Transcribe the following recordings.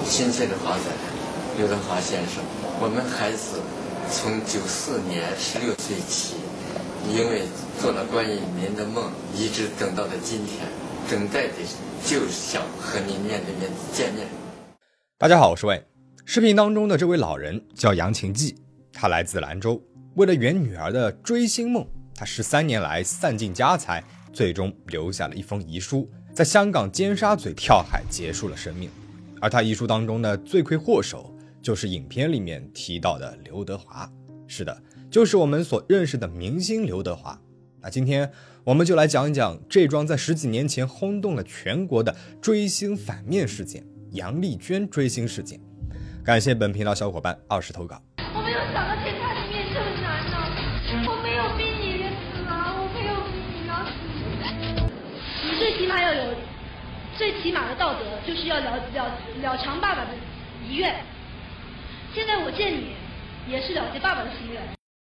亲切的话在刘德华先生，我们孩子从94年16岁起，因为做了关于您的梦，一直等到了今天，等待的就是想和您面对面见面。 大家好，我是魏。视频当中的这位老人叫杨晴骥，他来自兰州，为了圆女儿的追星梦，他13年来散尽家财，最终留下了一封遗书，在香港尖沙咀跳海结束了生命。而他遗书当中的罪魁祸首就是影片里面提到的刘德华。是的，就是我们所认识的明星刘德华。那今天我们就来讲一讲这桩在10几年前轰动了全国的追星反面事件——杨丽娟追星事件。感谢本频道小伙伴20投稿。 我没有想到见他一面这么难呢，我没有逼你死啊，我没有逼你要死。你最起码要有最起码的道德，就是要了偿爸爸的遗愿。现在我见你，也是了结爸爸的心愿。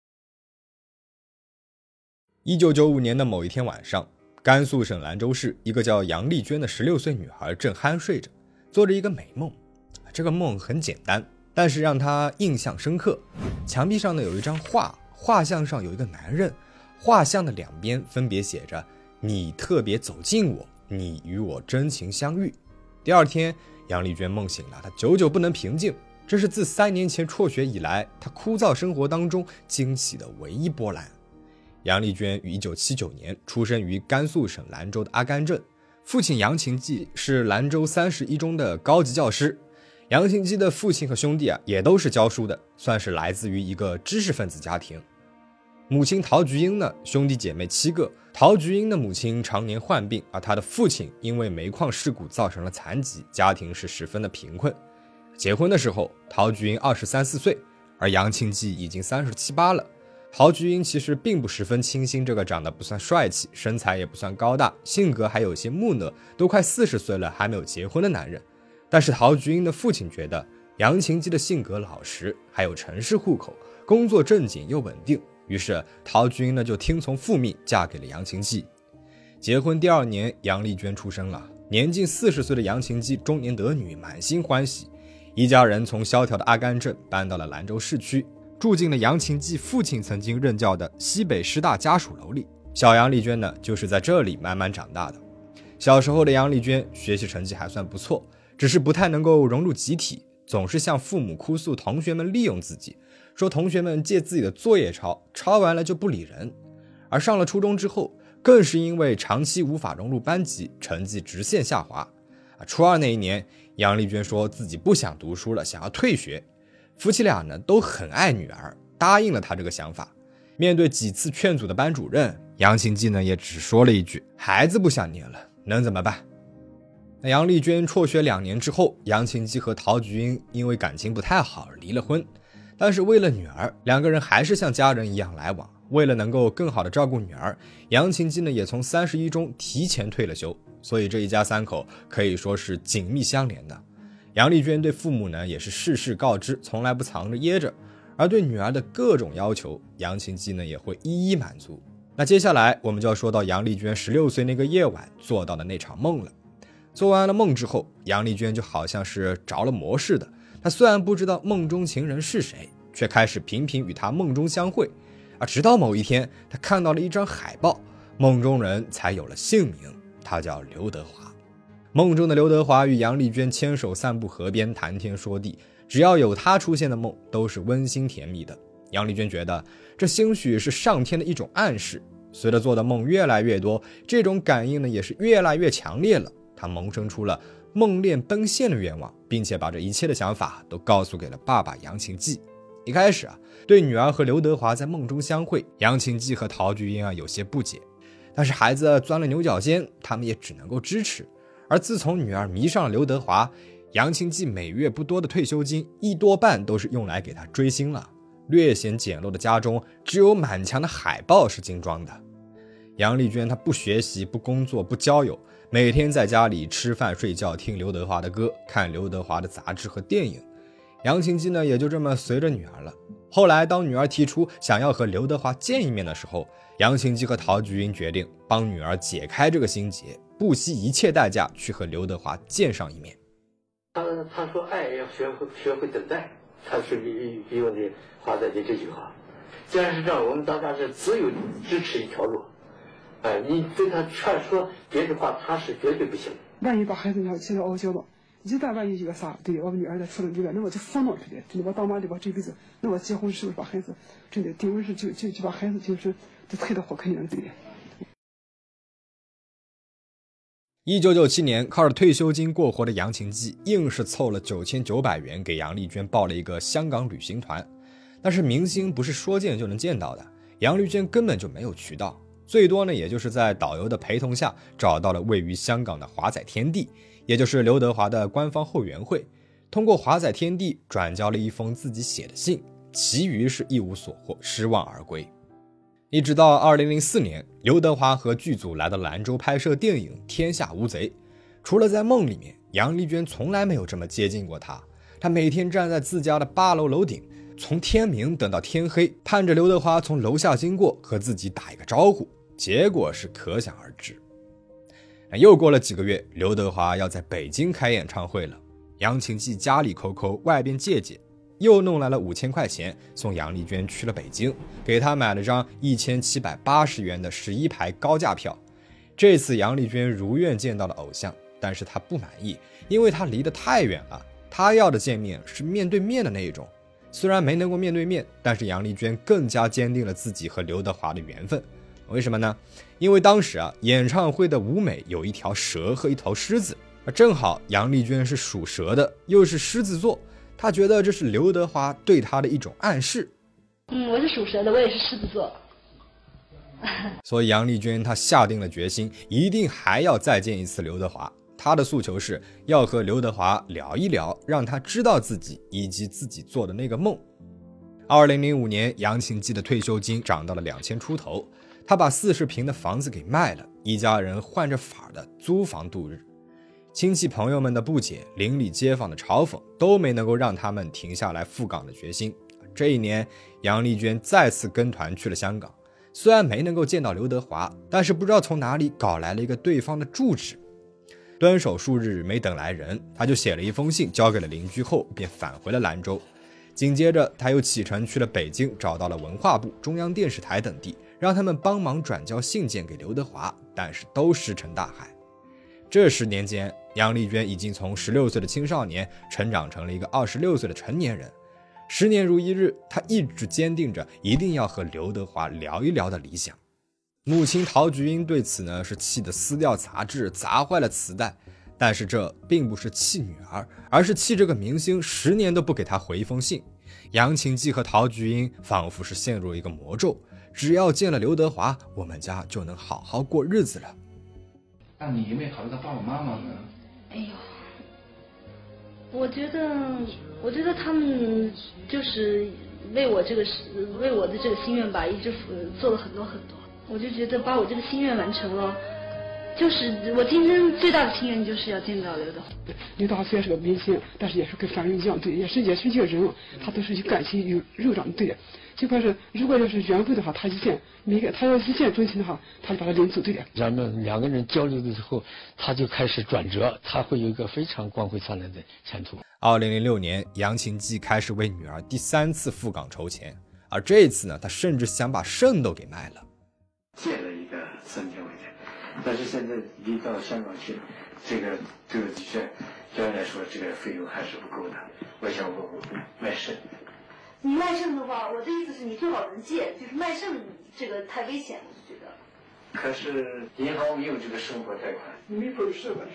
1995年的某一天晚上，甘肃省兰州市一个叫杨丽娟的16岁女孩正酣睡着，做着一个美梦。这个梦很简单，但是让她印象深刻。墙壁上呢有一张画，画像上有一个男人，画像的两边分别写着“你特别走近我，你与我真情相遇”。第二天，杨丽娟梦醒了，她久久不能平静，这是自3年前辍学以来，她枯燥生活当中惊起的唯一波澜。杨丽娟于1979年出生于甘肃省兰州的阿甘镇，父亲杨晴骥是兰州31中的高级教师。杨晴骥的父亲和兄弟也都是教书的，算是来自于一个知识分子家庭。母亲陶菊英呢，兄弟姐妹7个。陶菊英的母亲常年患病，而她的父亲因为煤矿事故造成了残疾，家庭是十分的贫困。结婚的时候，陶菊英23、24岁，而杨晴骥已经37、38了。陶菊英其实并不十分倾心这个长得不算帅气，身材也不算高大，性格还有些木讷，都快40岁了还没有结婚的男人。但是陶菊英的父亲觉得杨晴骥的性格老实，还有城市户口，工作正经又稳定，于是陶菊英呢就听从父命嫁给了杨晴骥。结婚第2年，杨丽娟出生了，年近40岁的杨晴骥中年得女，满心欢喜。一家人从萧条的阿甘镇搬到了兰州市区，住进了杨晴骥父亲曾经任教的西北师大家属楼里。小杨丽娟呢就是在这里慢慢长大的。小时候的杨丽娟学习成绩还算不错，只是不太能够融入集体，总是向父母哭诉同学们利用自己，说同学们借自己的作业抄，抄完了就不理人。而上了初中之后，更是因为长期无法融入班级，成绩直线下滑。初2那一年，杨丽娟说自己不想读书了，想要退学。夫妻俩呢都很爱女儿，答应了她这个想法。面对几次劝阻的班主任，杨晴骥呢也只说了一句：“孩子不想念了，能怎么办？”那杨丽娟辍学2年之后，杨晴骥和陶菊英因为感情不太好离了婚。但是为了女儿，两个人还是像家人一样来往。为了能够更好的照顾女儿，杨晴骥呢也从31中提前退了休。所以这一家3口可以说是紧密相连的。杨丽娟对父母呢也是事事告知，从来不藏着掖着。而对女儿的各种要求，杨晴骥呢也会一一满足。那接下来我们就要说到杨丽娟16岁那个夜晚做到的那场梦了。做完了梦之后，杨丽娟就好像是着了魔似的。她虽然不知道梦中情人是谁，却开始频频与他梦中相会。而直到某一天，她看到了一张海报，梦中人才有了姓名，他叫刘德华。梦中的刘德华与杨丽娟牵手散步河边，谈天说地，只要有他出现的梦都是温馨甜蜜的。杨丽娟觉得这兴许是上天的一种暗示。随着做的梦越来越多，这种感应呢也是越来越强烈了。她萌生出了梦恋奔现的愿望，并且把这一切的想法都告诉给了爸爸杨晴骥。一开始对女儿和刘德华在梦中相会，杨晴骥和陶菊英有些不解，但是孩子钻了牛角尖，他们也只能够支持。而自从女儿迷上了刘德华，杨晴骥每月不多的退休金一多半都是用来给他追星了。略显简陋的家中，只有满墙的海报是精装的。杨丽娟她不学习，不工作，不交友，每天在家里吃饭睡觉，听刘德华的歌，看刘德华的杂志和电影。杨晴骥呢也就这么随着女儿了。后来当女儿提出想要和刘德华见一面的时候，杨晴骥和陶菊英决定帮女儿解开这个心结，不惜一切代价去和刘德华见上一面。 他说爱要学会等待，他是用的华仔的这句话。既然是这样，我们大家是只有支持一条路。你对他劝说别的话，他是绝对不行。 万一把孩子要现在傲娇了，一旦万一一个啥，对我们女儿在出了这个，那我就疯了，对的，真的，我当妈的，我这辈子，那我结婚是不是把孩子，真的，顶多是就把孩子就是就推到火坑里了，对的。 1997年，靠着退休金过活的杨晴记，硬是凑了9900元给杨丽娟报了一个香港旅行团。但是明星不是说见就能见到的，杨丽娟根本就没有渠道，最多呢，也就是在导游的陪同下找到了位于香港的华仔天地，也就是刘德华的官方后援会，通过华仔天地转交了一封自己写的信，其余是一无所获，失望而归。一直到2004年，刘德华和剧组来到兰州拍摄电影《天下无贼》，除了在梦里面，杨丽娟从来没有这么接近过他。她每天站在自家的8楼楼顶，从天明等到天黑，盼着刘德华从楼下经过和自己打一个招呼，结果是可想而知。又过了几个月，刘德华要在北京开演唱会了，杨晴记家里抠抠，外边借借，又弄来了5000块钱，送杨丽娟去了北京，给她买了张1780元的11排高价票。这次杨丽娟如愿见到了偶像，但是她不满意，因为她离得太远了，她要的见面是面对面的那一种。虽然没能够面对面，但是杨丽娟更加坚定了自己和刘德华的缘分。为什么呢？因为当时演唱会的舞美有一条蛇和一头狮子，正好杨丽娟是属蛇的，又是狮子座，她觉得这是刘德华对她的一种暗示。 我是属蛇的，我也是狮子座。 所以杨丽娟她下定了决心，一定还要再见一次刘德华。她的诉求是要和刘德华聊一聊，让他知道自己以及自己做的那个梦。2005年，杨晴记的退休金涨到了2000出头，她把40平的房子给卖了，一家人换着法的租房度日。亲戚朋友们的不解，邻里街坊的嘲讽，都没能够让他们停下来赴港的决心。这一年，杨丽娟再次跟团去了香港，虽然没能够见到刘德华，但是不知道从哪里搞来了一个对方的住址。蹲守数日没等来人，他就写了一封信交给了邻居后便返回了兰州。紧接着他又启程去了北京，找到了文化部、中央电视台等地，让他们帮忙转交信件给刘德华，但是都石沉大海。这10年间，杨丽娟已经从16岁的青少年成长成了一个26岁的成年人。10年如一日，她一直坚定着一定要和刘德华聊一聊的理想。母亲陶菊英对此呢是气得撕掉杂志，砸坏了磁带，但是这并不是气女儿，而是气这个明星10年都不给她回一封信。杨晴记和陶菊英仿佛是陷入一个魔咒，只要见了刘德华，我们家就能好好过日子了。 那你有没有考虑到爸爸妈妈呢？ 哎呦，我觉得他们就是为我的这个心愿吧，一直做了很多很多。我就觉得把我这个心愿完成了，就是我今天最大的心愿就是要见到刘德华。 刘德华虽然是个明星，但是也是跟凡人一样，对，也是一个人，他都是有感情有肉长，对。就说是如果要是缘分的话，他要一见钟情的话，他就把他领走，对的。 咱们2个人交流的时候，他就开始转折，他会有一个非常光辉灿烂的前途。 2006年，杨晴记开始为女儿第3次赴港筹钱，而这一次呢，他甚至想把肾都给卖了。 借了一个3000块钱，但是现在离到香港去，这个的确，这样来说，这个费用还是不够的。我想我卖肾。 你卖肾的话，我的意思是你最好能借，就是卖肾这个太危险，我就觉得。 可是银行没有这个生活贷款。 没本事吧？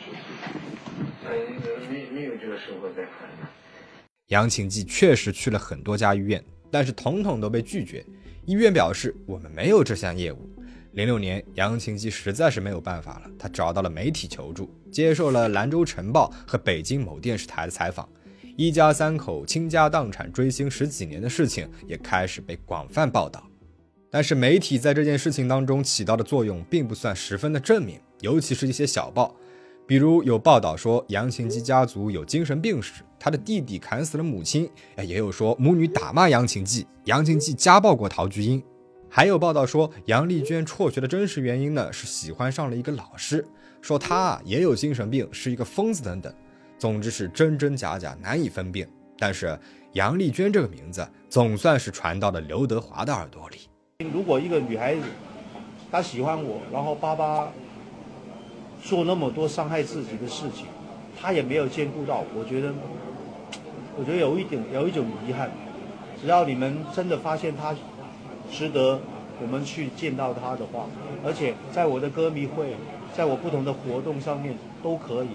没有这个生活贷款。 杨晴记确实去了很多家医院，但是统统都被拒绝。医院表示我们没有这项业务。06年，杨晴记实在是没有办法了，他找到了媒体求助，接受了兰州晨报和北京某电视台的采访。一家3口倾家荡产追星10几年的事情也开始被广泛报道。但是媒体在这件事情当中起到的作用并不算十分的正面，尤其是一些小报，比如有报道说杨晴记家族有精神病史，他的弟弟砍死了母亲，也有说母女打骂杨晴记，杨晴记家暴过陶菊英，还有报道说杨丽娟辍学的真实原因呢是喜欢上了一个老师，说他也有精神病，是一个疯子等等。 总之是真真假假难以分辨。但是杨丽娟这个名字总算是传到了刘德华的耳朵里。 如果一个女孩子她喜欢我，然后爸爸做那么多伤害自己的事情，她也没有兼顾到，我觉得有一种遗憾。只要你们真的发现她值得我们去见到她的话，而且在我的歌迷会，在我不同的活动上面都可以。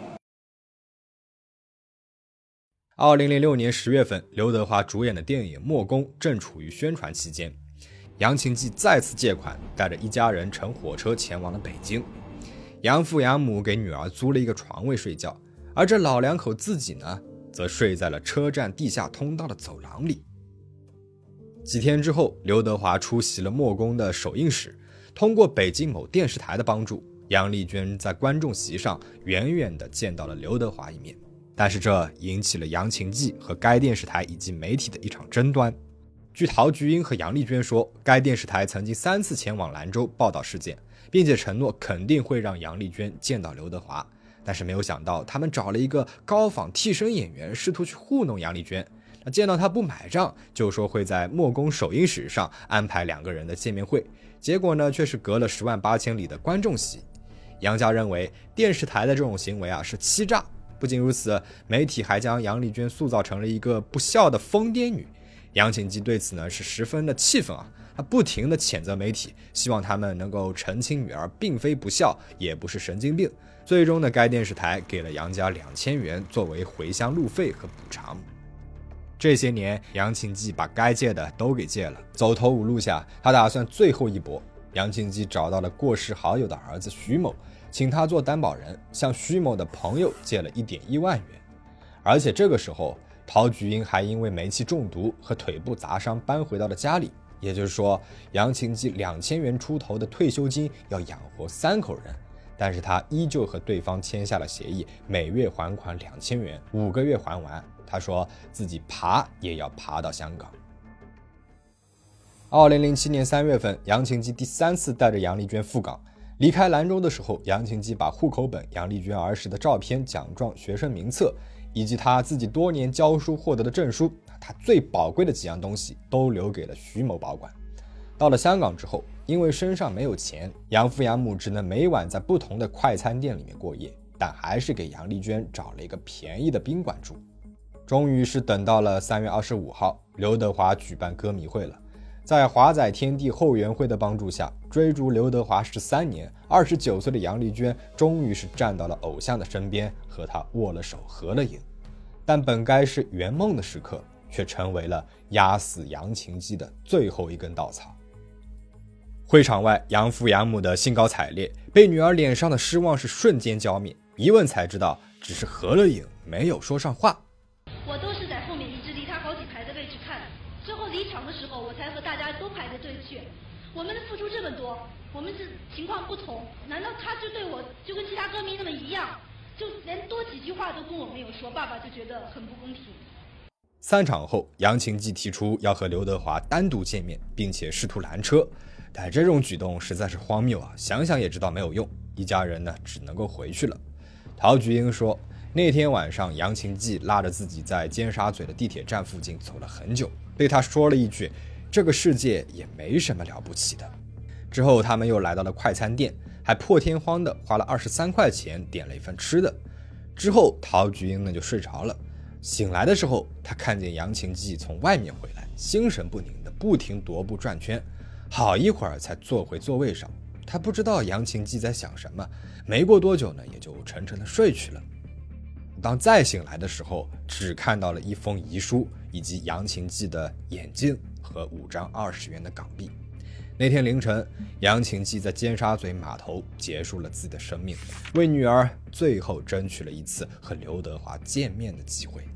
2006年10月份，刘德华主演的电影《墨攻》正处于宣传期间，杨晴骥再次借款，带着一家人乘火车前往了北京。养父养母给女儿租了一个床位睡觉，而这老两口自己呢，则睡在了车站地下通道的走廊里。几天之后，刘德华出席了《墨攻》的首映式，通过北京某电视台的帮助，杨丽娟在观众席上远远地见到了刘德华一面。但是这引起了杨晴骥和该电视台以及媒体的一场争端。据陶菊英和杨丽娟说，该电视台曾经3次前往兰州报道事件，并且承诺肯定会让杨丽娟见到刘德华，但是没有想到他们找了一个高仿替身演员，试图去糊弄杨丽娟。见到他不买账，就说会在墨攻首映史上安排2个人的见面会，结果呢却是隔了10万8千里的观众席。杨家认为电视台的这种行为是欺诈。不仅如此，媒体还将杨丽娟塑造成了一个不孝的疯癫女。杨晴骥对此呢是十分的气愤他不停地谴责媒体，希望他们能够澄清女儿并非不孝，也不是神经病。最终呢，该电视台给了杨家2000元作为回乡路费和补偿。这些年，杨晴骥把该借的都给借了，走投无路下，他打算最后一搏。杨晴骥找到了过世好友的儿子徐某，请他做担保人，向徐某的朋友借了1.1万元。而且这个时候，陶菊英还因为煤气中毒和腿部砸伤搬回到了家里，也就是说，杨晴骥2000元出头的退休金要养活3口人，但是他依旧和对方签下了协议，每月还款2000元，5个月还完。他说自己爬也要爬到香港。2007年3月份，杨晴骥第3次带着杨丽娟赴港。离开兰州的时候，杨晴骥把户口本、杨丽娟儿时的照片、奖状、学生名册，以及他自己多年教书获得的证书，他最宝贵的几样东西都留给了徐某保管。到了香港之后，因为身上没有钱，养父养母只能每晚在不同的快餐店里面过夜，但还是给杨丽娟找了一个便宜的宾馆住。终于是等到了3月25号，刘德华举办歌迷会了。在华仔天地后援会的帮助下，追逐刘德华13年，29岁的杨丽娟终于是站到了偶像的身边，和他握了手合了影。但本该是圆梦的时刻，却成为了压死杨晴骥的最后一根稻草。会场外，养父养母的兴高采烈，被女儿脸上的失望是瞬间浇灭。一问才知道，只是合了影，没有说上话。 我都是在后面一直离他好几排的位置看，之后离场的时候，我才和大家都排着队去。我们的付出这么多，我们是情况不同，难道他就对我就跟其他歌迷那么一样，就连多几句话都跟我没有说？爸爸就觉得很不公平。 散场后，杨晴骥提出要和刘德华单独见面，并且试图拦车，但这种举动实在是荒谬想想也知道没有用。一家人呢，只能够回去了。陶菊英说，那天晚上杨晴骥拉着自己在尖沙咀的地铁站附近走了很久，对他说了一句，这个世界也没什么了不起的。之后他们又来到了快餐店，还破天荒的花了23块钱点了一份吃的。之后陶菊英呢就睡着了，醒来的时候，他看见杨晴骥从外面回来，心神不宁的不停踱步转圈，好一会儿才坐回座位上。他不知道杨晴骥在想什么，没过多久呢，也就沉沉的睡去了。当再醒来的时候，只看到了一封遗书，以及杨晴骥的眼镜和5张20元的港币。那天凌晨，杨晴骥在尖沙咀码头结束了自己的生命，为女儿最后争取了一次和刘德华见面的机会。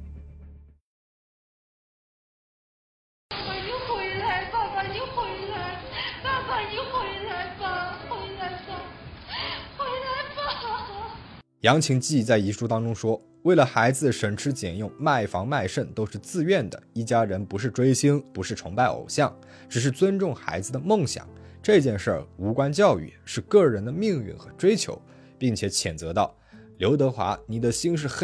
爸爸，你回来！爸爸，你回来！爸爸，你回来吧！回来吧！回来吧！ 杨晴骥在遗书当中说，为了孩子省吃俭用，卖房卖肾都是自愿的，一家人不是追星，不是崇拜偶像，只是尊重孩子的梦想。这件事儿无关教育，是个人的命运和追求，并且谴责道，刘德华，你的心是黑的，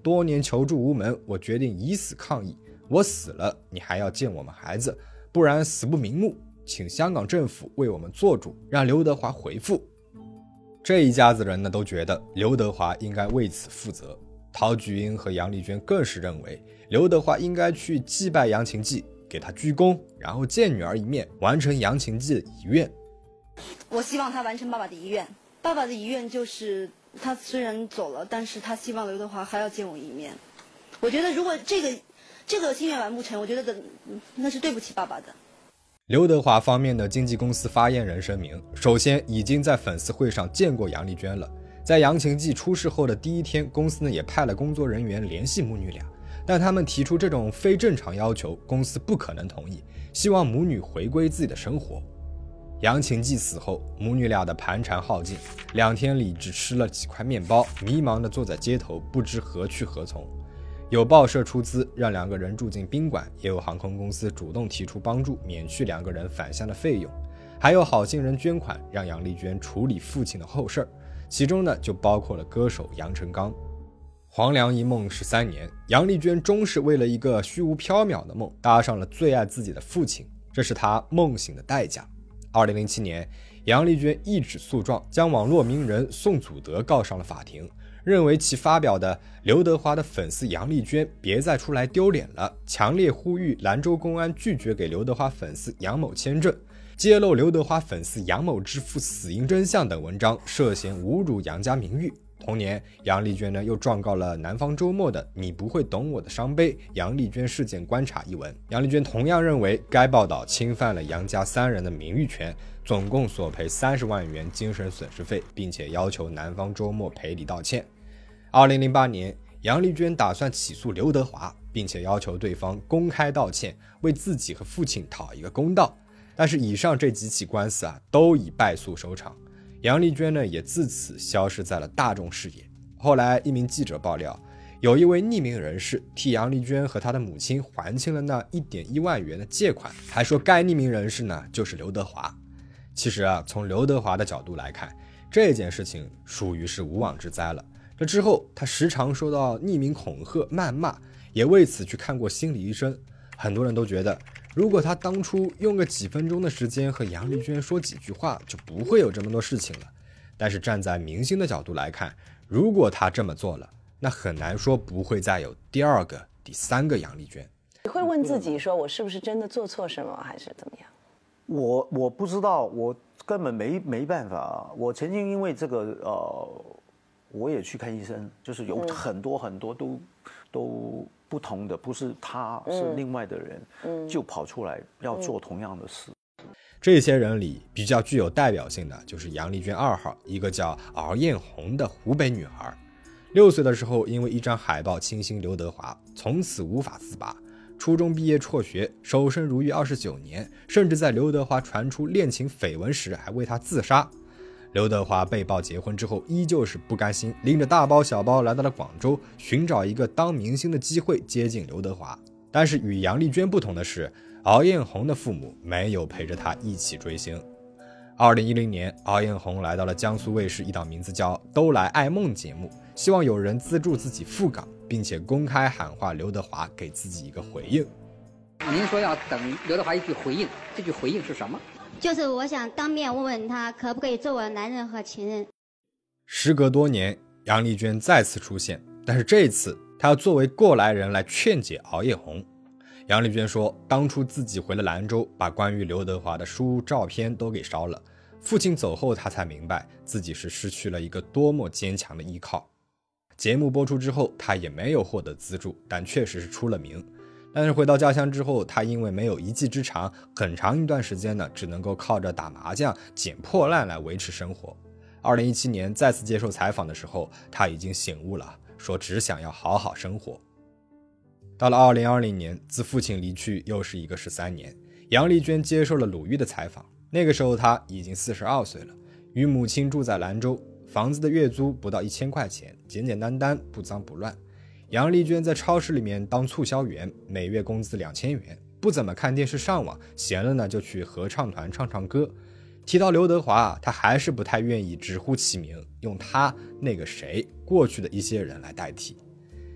多年求助无门，我决定以死抗议。我死了，你还要见我们孩子，不然死不瞑目。请香港政府为我们做主，让刘德华回复。这一家子人呢，都觉得刘德华应该为此负责。陶菊英和杨丽娟更是认为，刘德华应该去祭拜杨晴记，给他鞠躬，然后见女儿一面，完成杨晴记的遗愿。 我希望他完成爸爸的遗愿。爸爸的遗愿就是他虽然走了，但是他希望刘德华还要见我一面。我觉得如果这个心愿完不成，我觉得那是对不起爸爸的。 刘德华方面的经纪公司发言人声明，首先已经在粉丝会上见过杨丽娟了。在杨晴记出事后的第一天，公司呢也派了工作人员联系母女俩，但他们提出这种非正常要求，公司不可能同意，希望母女回归自己的生活。杨晴记死后，母女俩的盘缠耗尽，2天里只吃了几块面包，迷茫地坐在街头，不知何去何从。有报社出资让2个人住进宾馆，也有航空公司主动提出帮助，免去2个人返乡的费用，还有好心人捐款让杨丽娟处理父亲的后事，其中呢就包括了歌手杨成刚。黄粱一梦13年，杨丽娟终是为了一个虚无缥缈的梦搭上了最爱自己的父亲，这是她梦醒的代价。2007年，杨丽娟一纸诉状将网络名人宋祖德告上了法庭，认为其发表的刘德华的粉丝杨丽娟别再出来丢脸了，强烈呼吁兰州公安拒绝给刘德华粉丝杨某签证，揭露刘德华粉丝杨某之父死因真相等文章，涉嫌侮辱杨家名誉。同年，杨丽娟呢又状告了南方周末的你不会懂我的伤悲杨丽娟事件观察一文。杨丽娟同样认为该报道侵犯了杨家3人的名誉权，总共索赔30万元精神损失费，并且要求南方周末赔礼道歉。2008年，杨丽娟打算起诉刘德华，并且要求对方公开道歉，为自己和父亲讨一个公道。但是以上这几起官司都以败诉收场。杨丽娟呢也自此消失在了大众视野。后来一名记者爆料，有一位匿名人士替杨丽娟和她的母亲还清了那1.1万元的借款，还说该匿名人士呢就是刘德华。其实从刘德华的角度来看，这件事情属于是无妄之灾了。这之后他时常受到匿名恐吓谩骂，也为此去看过心理医生。很多人都觉得，如果他当初用个几分钟的时间和杨丽娟说几句话，就不会有这么多事情了。但是站在明星的角度来看，如果他这么做了，那很难说不会再有第2个、第3个杨丽娟。 你会问自己说，我是不是真的做错什么，还是怎么样？ 我不知道，我根本没办法。我曾经因为这个我也去看医生，就是有很多都不同的，不是他是另外的人，就跑出来要做同样的事。 这些人里比较具有代表性的就是杨丽娟2号，一个叫敖艳红的湖北女孩。6岁的时候，因为一张海报倾心刘德华，从此无法自拔。初中毕业辍学，守身如玉29年，甚至在刘德华传出恋情绯闻时还为他自杀。刘德华被曝结婚之后，依旧是不甘心，拎着大包小包来到了广州，寻找一个当明星的机会接近刘德华。但是与杨丽娟不同的是，敖艳红的父母没有陪着她一起追星。2010年，敖艳红来到了江苏卫视一档名字叫《都来爱梦》节目，希望有人资助自己赴港，并且公开喊话刘德华给自己一个回应。 您说要等刘德华一句回应，这句回应是什么？ 就是我想当面问问他，可不可以做我的男人和情人。 时隔多年，杨丽娟再次出现，但是这一次她要作为过来人来劝解敖艳红。杨丽娟说，当初自己回了兰州，把关于刘德华的书照片都给烧了。父亲走后，她才明白自己是失去了一个多么坚强的依靠。节目播出之后，她也没有获得资助，但确实是出了名。但是回到家乡之后，她因为没有一技之长，很长一段时间呢，只能够靠着打麻将、捡破烂来维持生活。2017年再次接受采访的时候，她已经醒悟了，说只想要好好生活。到了2020年，自父亲离去又是一个13年，杨丽娟接受了鲁豫的采访。那个时候她已经42岁了，与母亲住在兰州，房子的月租不到1000块钱，简简单单，不脏不乱。杨丽娟在超市里面当促销员，每月工资2000元，不怎么看电视上网，闲了呢就去合唱团唱唱歌。提到刘德华，她还是不太愿意直呼其名，用他那个谁过去的一些人来代替。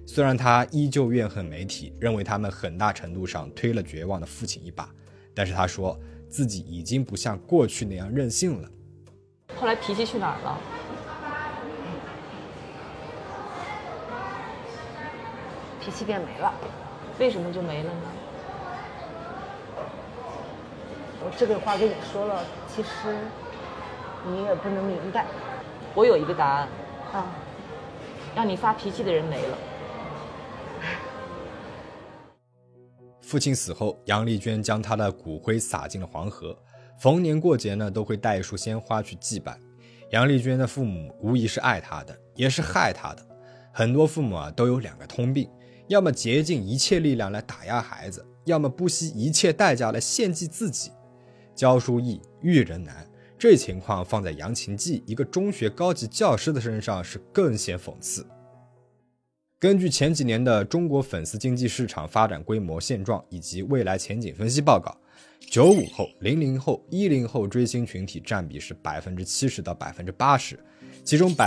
虽然他依旧怨恨媒体，认为他们很大程度上推了绝望的父亲一把，但是他说自己已经不像过去那样任性了。 后来脾气去哪儿了？ 脾气变没了。 为什么就没了呢？ 我这个话跟你说了，其实你也不能明白。 我有一个答案啊， 让你发脾气的人没了。 父亲死后，杨丽娟将他的骨灰撒进了黄河，逢年过节呢都会带一束鲜花去祭拜。杨丽娟的父母无疑是爱她的，也是害她的。很多父母都有2个通病，要么竭尽一切力量来打压孩子，要么不惜一切代价来献祭自己。教书易，育人难，这情况放在杨勤记一个中学高级教师的身上是更显讽刺。根据前几年的中国粉丝经济市场发展规模现状以及未来前景分析报告，95后、00后、10后追星群体占比是 70%到 80%， 其中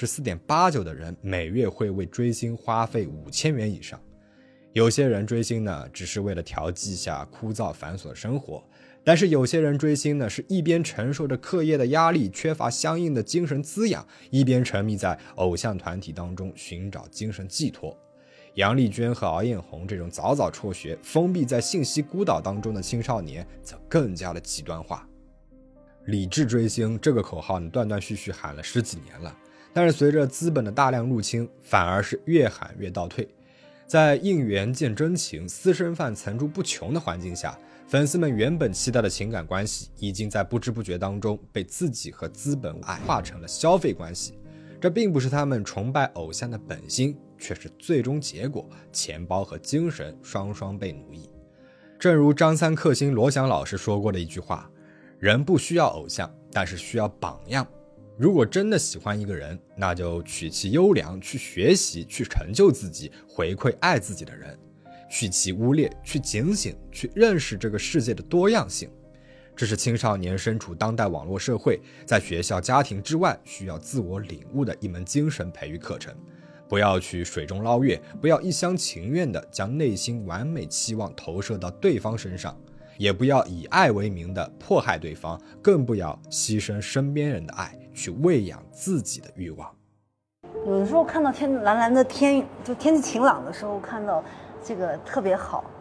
14.89% 的人每月会为追星花费5000元以上。有些人追星呢，只是为了调剂一下枯燥繁琐的生活，但是有些人追星呢，是一边承受着课业的压力，缺乏相应的精神滋养，一边沉迷在偶像团体当中寻找精神寄托。杨丽娟和敖艳红这种早早辍学、封闭在信息孤岛当中的青少年，则更加的极端化。理智追星这个口号呢，断断续续喊了10几年了，但是随着资本的大量入侵，反而是越喊越倒退。在应援见真情、私生饭层出不穷的环境下，粉丝们原本期待的情感关系，已经在不知不觉当中被自己和资本矮化成了消费关系。这并不是他们崇拜偶像的本心，却是最终结果，钱包和精神双双被奴役。正如张三克星罗翔老师说过的一句话，人不需要偶像，但是需要榜样。如果真的喜欢一个人，那就取其优良，去学习，去成就自己，回馈爱自己的人，去其污劣，去警醒，去认识这个世界的多样性。这是青少年身处当代网络社会，在学校家庭之外需要自我领悟的一门精神培育课程。不要去水中捞月，不要一厢情愿地将内心完美期望投射到对方身上，也不要以爱为名的迫害对方，更不要牺牲身边人的爱去喂养自己的欲望。 有的时候看到蓝蓝的天，就天气晴朗的时候，看到这个特别好。